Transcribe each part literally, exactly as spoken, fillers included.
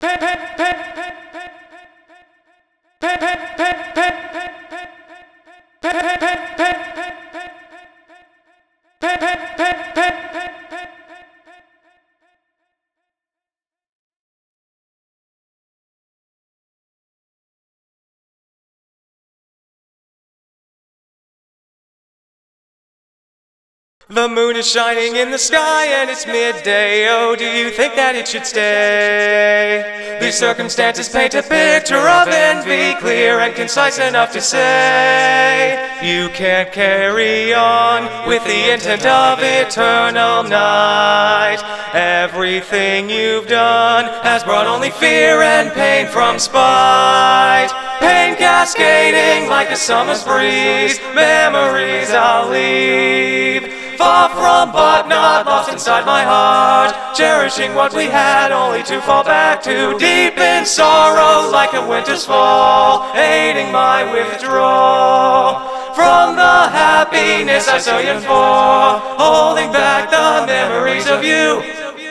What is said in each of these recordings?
The moon is shining in the sky and it's midday. Oh, do you think that it should stay? These circumstances paint a picture of envy, clear and concise enough to say you can't carry on with the intent of eternal night. Everything you've done has brought only fear and pain from spite. Pain cascading like a summer's breeze, memories I'll leave far from but not lost inside my heart, cherishing what we had only to fall back to deep in sorrow like a winter's fall, aiding my withdrawal from the happiness I so yearn for, holding back the memories of you.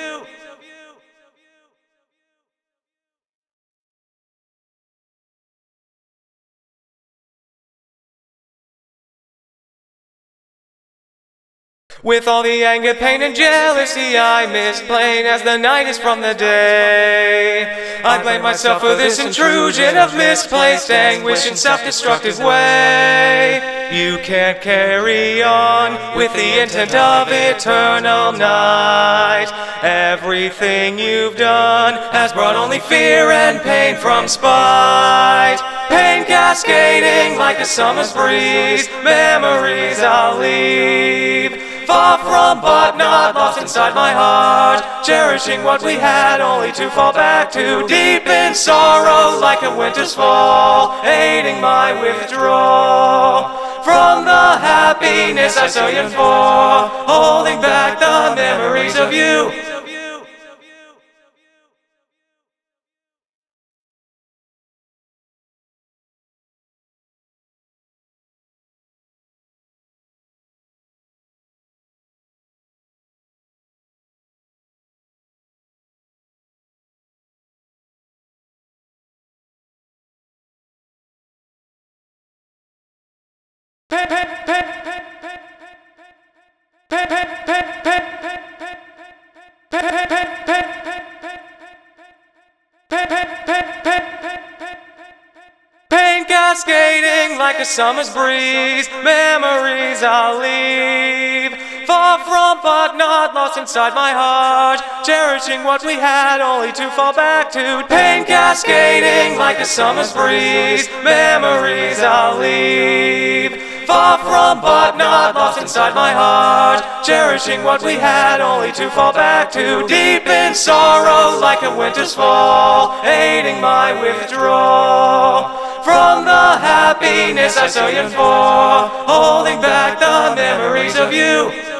With all the anger, pain, and jealousy I miss plain as the night is from the day, I blame myself for this intrusion of misplaced anguish in self-destructive way. You can't carry on with the intent of eternal night. Everything you've done has brought only fear and pain from spite. Pain cascading like a summer's breeze, memories I'll leave far from but not lost inside my heart, cherishing what we had only to fall back to deep in sorrow like a winter's fall, aiding my withdrawal from the happiness I so yearn for, holding back the memories of you. Pain cascading like a summer's breeze, memories I'll leave far from but not lost inside my heart, cherishing what we had only to fall back to. Pain cascading like a summer's breeze, memories I'll leave far from but not lost inside my heart, cherishing what we had only to fall back to deep in sorrow like a winter's fall, aiding my withdrawal from the happiness I so yearn for, holding back the memories of you.